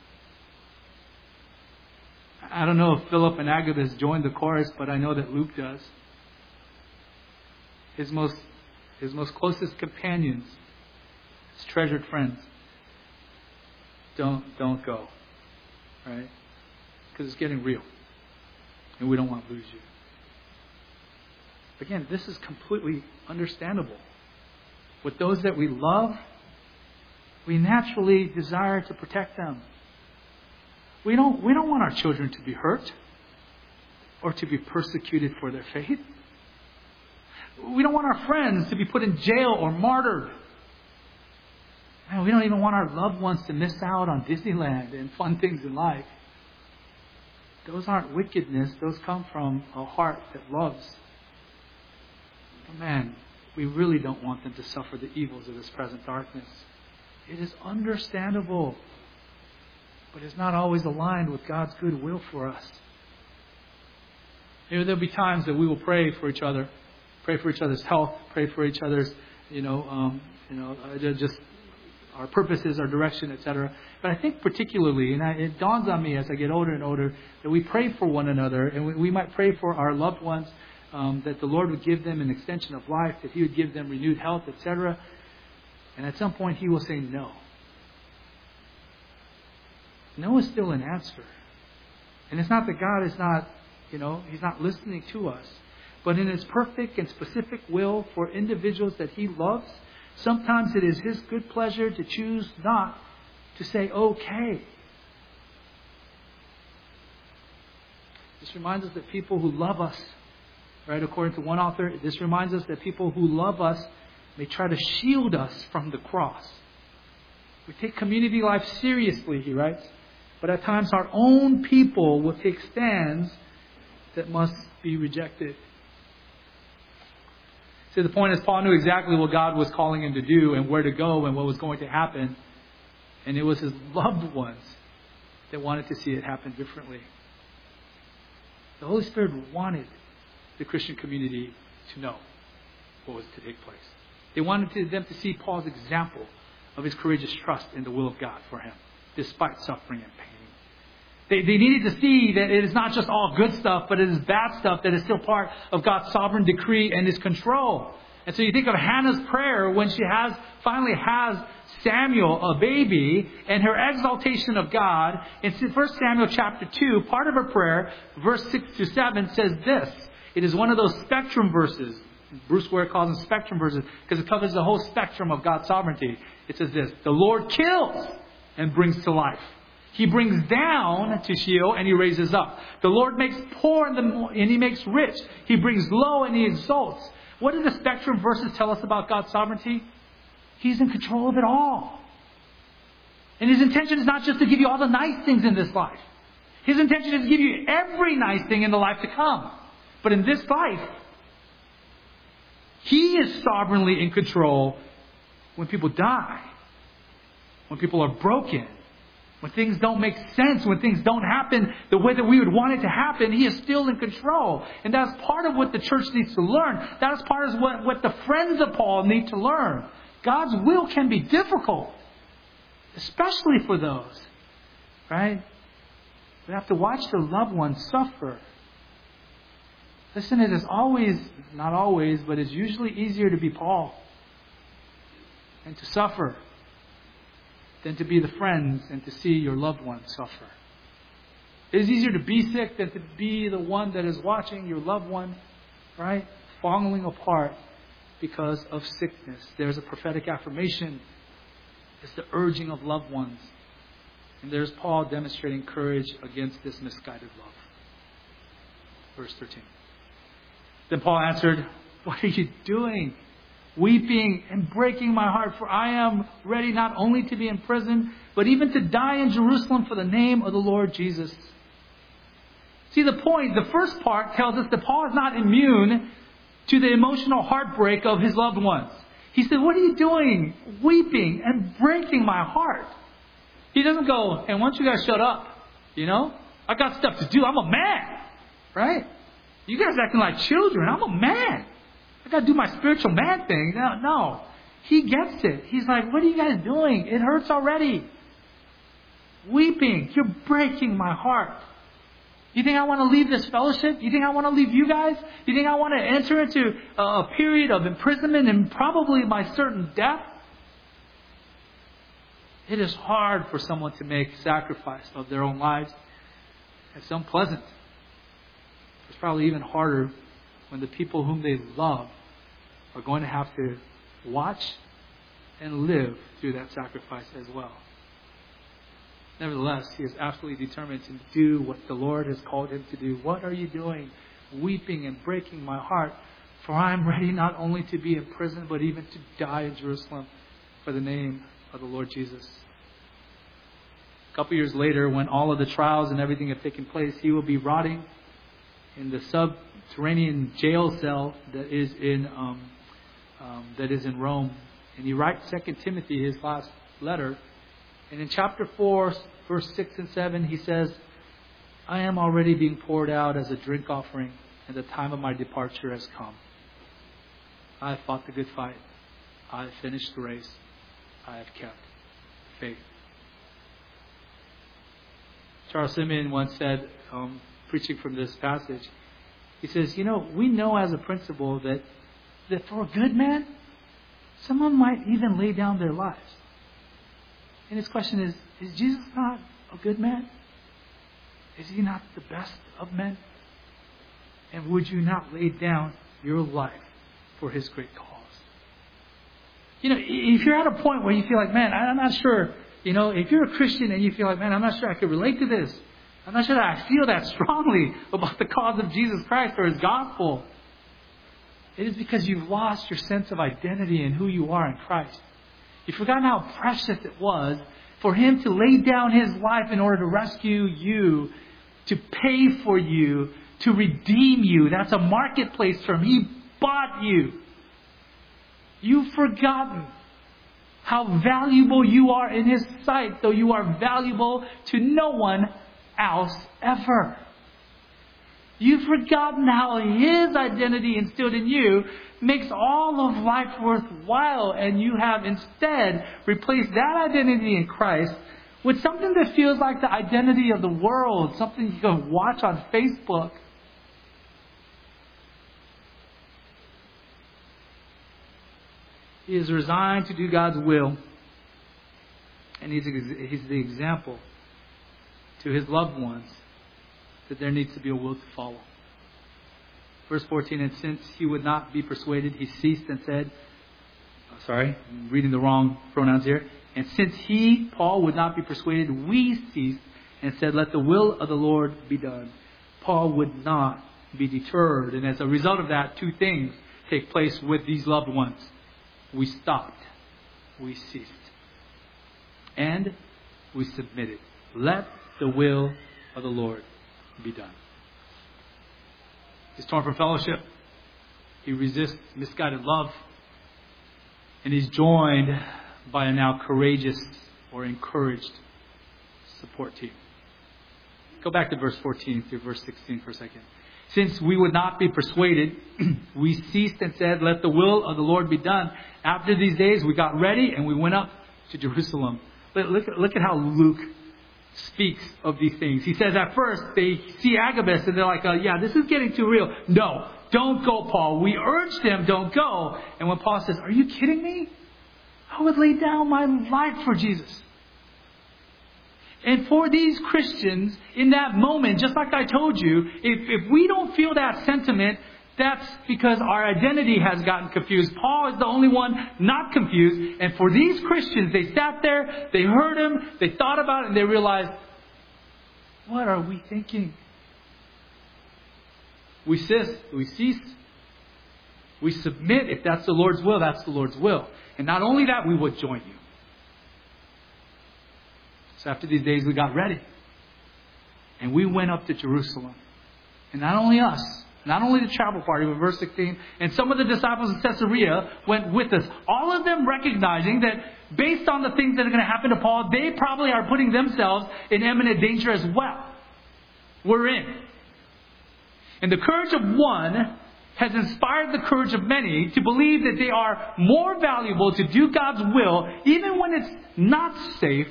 I don't know if Philip and Agabus joined the chorus, but I know that Luke does. His most closest companions, his treasured friends. Don't go. Right? Because it's getting real. And we don't want to lose you. Again, this is completely understandable. With those that we love, we naturally desire to protect them. We don't want our children to be hurt or to be persecuted for their faith. We don't want our friends to be put in jail or martyred. And we don't even want our loved ones to miss out on Disneyland and fun things in life. Those aren't wickedness. Those come from a heart that loves. But man, we really don't want them to suffer the evils of this present darkness. It is understandable, but it's not always aligned with God's good will for us. There'll be times that we will pray for each other, pray for each other's health, pray for each other's, just our purposes, our direction, etc. But I think particularly, and it dawns on me as I get older and older, that we pray for one another, and we might pray for our loved ones, that the Lord would give them an extension of life, that He would give them renewed health, etc. And at some point He will say no. No is still an answer. And it's not that God is not, He's not listening to us. But in His perfect and specific will for individuals that He loves, sometimes it is His good pleasure to choose not to say okay. This reminds us that people who love us, right, according to one author, this reminds us that people who love us may try to shield us from the cross. We take community life seriously, he writes, but at times our own people will take stands that must be rejected. See, the point is, Paul knew exactly what God was calling him to do and where to go and what was going to happen. And it was his loved ones that wanted to see it happen differently. The Holy Spirit wanted the Christian community to know what was to take place. They wanted them to see Paul's example of his courageous trust in the will of God for him, despite suffering and pain. They needed to see that it is not just all good stuff, but it is bad stuff that is still part of God's sovereign decree and His control. And so you think of Hannah's prayer when she finally has Samuel, a baby, and her exaltation of God. In 1 Samuel chapter 2, part of her prayer, verse 6 to 7, says this. It is one of those spectrum verses. Bruce Ware calls them spectrum verses because it covers the whole spectrum of God's sovereignty. It says this: the Lord kills and brings to life. He brings down to Sheol and He raises up. The Lord makes poor and He makes rich. He brings low and He exalts. What do the spectrum verses tell us about God's sovereignty? He's in control of it all. And His intention is not just to give you all the nice things in this life. His intention is to give you every nice thing in the life to come. But in this life, He is sovereignly in control when people die, when people are broken, When things don't make sense, when things don't happen the way that we would want it to happen, He is still in control. And that's part of what the church needs to learn. That's part of what the friends of Paul need to learn. God's will can be difficult, especially for those, right? We have to watch their loved ones suffer. Listen, it is always, not always, but it's usually easier to be Paul and to suffer than to be the friends and to see your loved ones suffer. It is easier to be sick than to be the one that is watching your loved one, right, falling apart because of sickness. There's a prophetic affirmation. It's the urging of loved ones. And there's Paul demonstrating courage against this misguided love. Verse 13. Then Paul answered, "What are you doing? Weeping and breaking my heart, for I am ready not only to be in prison, but even to die in Jerusalem for the name of the Lord Jesus." See the point, the first part tells us that Paul is not immune to the emotional heartbreak of his loved ones. He said, "What are you doing? Weeping and breaking my heart." He doesn't go, "Hey, why don't you guys shut up? I got stuff to do. I'm a man." Right? You guys acting like children. I'm a man. I got to do my spiritual man thing. No. He gets it. He's like, "What are you guys doing? It hurts already. Weeping. You're breaking my heart. You think I want to leave this fellowship? You think I want to leave you guys? You think I want to enter into a period of imprisonment and probably my certain death?" It is hard for someone to make sacrifice of their own lives. It's unpleasant. It's probably even harder when the people whom they love are going to have to watch and live through that sacrifice as well. Nevertheless, he is absolutely determined to do what the Lord has called him to do. "What are you doing? Weeping and breaking my heart, for I am ready not only to be in prison, but even to die in Jerusalem for the name of the Lord Jesus." A couple years later, when all of the trials and everything have taken place, he will be rotting in the subterranean jail cell that is in Rome. And he writes 2 Timothy, his last letter. And in chapter 4, verse 6 and 7, he says, "I am already being poured out as a drink offering, and the time of my departure has come. I have fought the good fight. I have finished the race. I have kept faith." Charles Simeon once said, preaching from this passage, he says, "We know as a principle that for a good man, someone might even lay down their lives." And his question is Jesus not a good man? Is he not the best of men? And would you not lay down your life for his great cause? If you're at a point where you feel like, "Man, I'm not sure," if you're a Christian and you feel like, "Man, I'm not sure I could relate to this. I'm not sure that I feel that strongly about the cause of Jesus Christ or His gospel," it is because you've lost your sense of identity and who you are in Christ. You've forgotten how precious it was for Him to lay down His life in order to rescue you, to pay for you, to redeem you. That's a marketplace term. He bought you. You've forgotten how valuable you are in His sight, though you are valuable to no one else ever. You've forgotten how His identity instilled in you makes all of life worthwhile, and you have instead replaced that identity in Christ with something that feels like the identity of the world, something you can watch on Facebook. He is resigned to do God's will, and he's the example to his loved ones that there needs to be a will to follow. Verse 14, "And since he would not be persuaded, he ceased and said," I'm reading the wrong pronouns here. "And since he," Paul, "would not be persuaded, we ceased and said, let the will of the Lord be done." Paul would not be deterred. And as a result of that, two things take place with these loved ones. We stopped. We ceased. And we submitted. Let the will of the Lord be done. He's torn from fellowship. He resists misguided love. And he's joined by a now courageous or encouraged support team. Go back to verse 14 through verse 16 for a second. Since we would not be persuaded, we ceased and said, let the will of the Lord be done. After these days, we got ready and we went up to Jerusalem. Look at how Luke speaks of these things. He says at first, they see Agabus and they're like, yeah, this is getting too real. No, don't go, Paul. We urged him, don't go. And when Paul says, are you kidding me? I would lay down my life for Jesus. And for these Christians, in that moment, just like I told you, if we don't feel that sentiment, that's because our identity has gotten confused. Paul is the only one not confused. And for these Christians, they sat there, they heard him, they thought about it, and they realized, what are we thinking? We cease. We submit. If that's the Lord's will, that's the Lord's will. And not only that, we would join you. So after these days, we got ready. And we went up to Jerusalem. And not only us, not only the travel party, but verse 16, and some of the disciples of Caesarea went with us. All of them recognizing that based on the things that are going to happen to Paul, they probably are putting themselves in imminent danger as well. We're in. And the courage of one has inspired the courage of many to believe that they are more valuable to do God's will, even when it's not safe,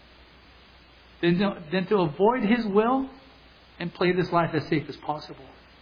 than to avoid His will and play this life as safe as possible.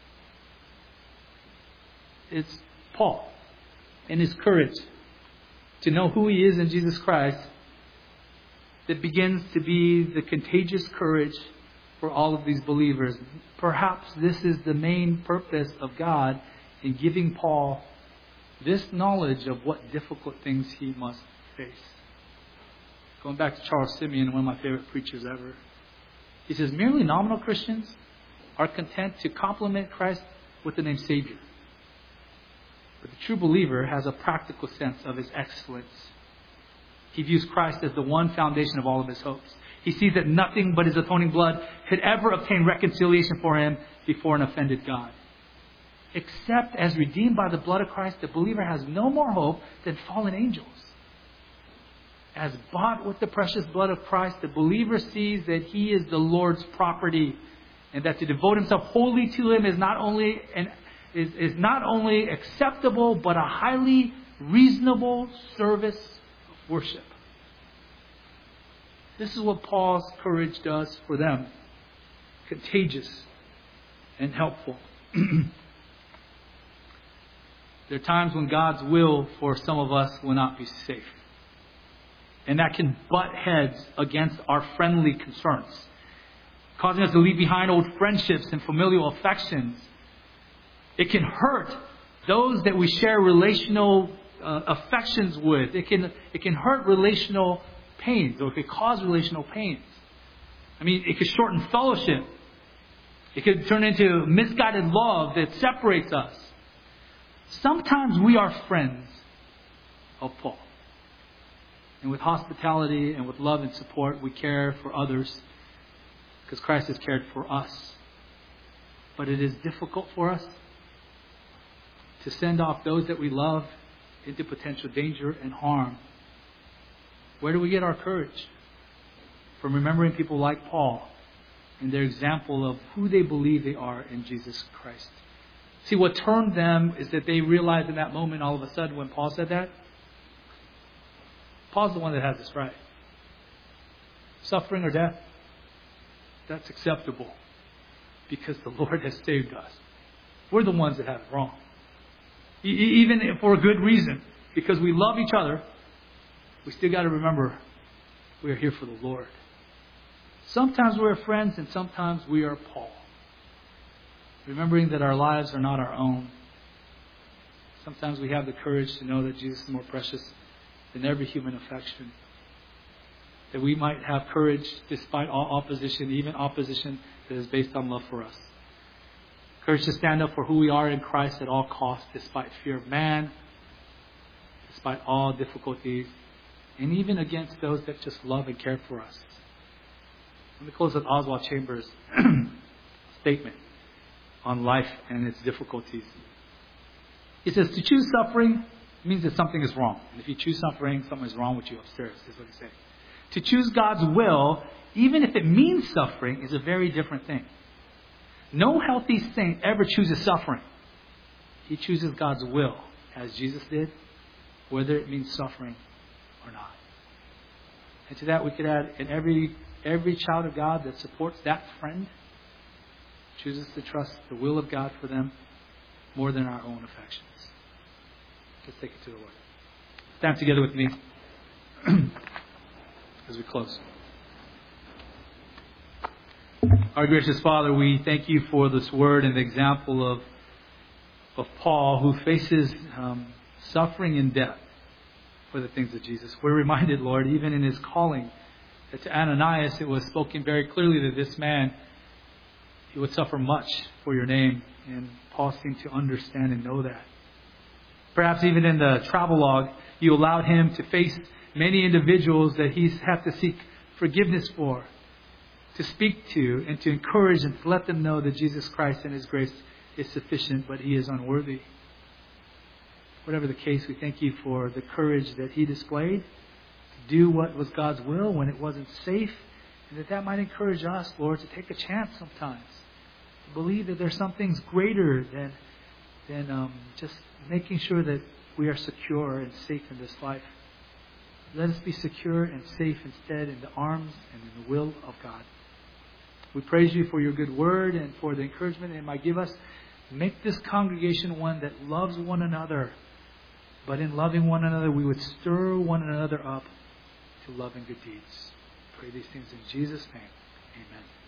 It's Paul and his courage to know who he is in Jesus Christ that begins to be the contagious courage for all of these believers. Perhaps this is the main purpose of God in giving Paul this knowledge of what difficult things he must face. Going back to Charles Simeon, one of my favorite preachers ever. He says, merely nominal Christians are content to compliment Christ with the name Savior. But the true believer has a practical sense of His excellence. He views Christ as the one foundation of all of his hopes. He sees that nothing but His atoning blood could ever obtain reconciliation for him before an offended God. Except as redeemed by the blood of Christ, the believer has no more hope than fallen angels. As bought with the precious blood of Christ, the believer sees that he is the Lord's property, and that to devote himself wholly to Him is not only acceptable, but a highly reasonable service of worship. This is what Paul's courage does for them. Contagious and helpful. There are times when God's will for some of us will not be safe. And that can butt heads against our friendly concerns, causing us to leave behind old friendships and familial affections. It can hurt those that we share relational affections with. It can hurt relational pains, or it could cause relational pains. I mean, it could shorten fellowship. It could turn into misguided love that separates us. Sometimes we are friends of Paul. And with hospitality and with love and support, we care for others because Christ has cared for us. But it is difficult for us to send off those that we love into potential danger and harm. Where do we get our courage? From remembering people like Paul and their example of who they believe they are in Jesus Christ. See, what turned them is that they realized in that moment, all of a sudden, when Paul said that, Paul's the one that has this right. Suffering or death, that's acceptable because the Lord has saved us. We're the ones that have it wrong. Even for a good reason, because we love each other, we still got to remember we are here for the Lord. Sometimes we're friends and sometimes we are Paul. Remembering that our lives are not our own. Sometimes we have the courage to know that Jesus is more precious than every human affection. That we might have courage despite all opposition, even opposition that is based on love for us. Courage to stand up for who we are in Christ at all costs, despite fear of man, despite all difficulties, and even against those that just love and care for us. Let me close with Oswald Chambers' statement on life and its difficulties. He says, to choose suffering means that something is wrong. And if you choose suffering, something is wrong with you upstairs, is what he's saying. To choose God's will, even if it means suffering, is a very different thing. No healthy saint ever chooses suffering. He chooses God's will, as Jesus did, whether it means suffering or not. And to that we could add, and every child of God that supports that friend chooses to trust the will of God for them more than our own affections. Let's take it to the Lord. Stand together with me as we close. Our gracious Father, we thank you for this word and the example of Paul, who faces suffering and death for the things of Jesus. We're reminded, Lord, even in his calling, that to Ananias it was spoken very clearly that this man, he would suffer much for your name. And Paul seemed to understand and know that. Perhaps even in the travelogue, you allowed him to face many individuals that he's had to seek forgiveness for, to speak to and to encourage and to let them know that Jesus Christ and His grace is sufficient, but he is unworthy. Whatever the case, we thank you for the courage that he displayed to do what was God's will when it wasn't safe, and that might encourage us, Lord, to take a chance sometimes, to believe that there's some things greater than just making sure that we are secure and safe in this life. Let us be secure and safe instead in the arms and in the will of God. We praise you for your good word and for the encouragement it might give us. Make this congregation one that loves one another. But in loving one another, we would stir one another up to love and good deeds. Pray these things in Jesus' name. Amen.